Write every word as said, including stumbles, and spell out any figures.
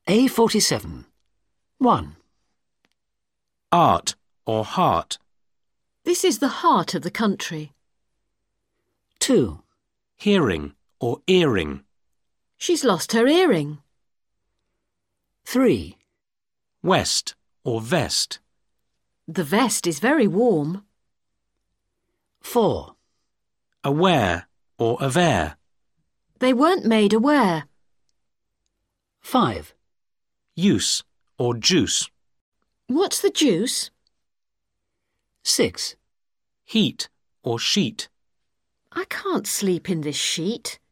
A forty-seven. one. Art or heart. This is the heart of the country. two. Hearing or earring. She's lost her earring. three. West or vest. The vest is very warm. four. Aware or aware. They weren't made aware. five. Use or juice. What's the juice? six. Heat or sheet. I can't sleep in this sheet.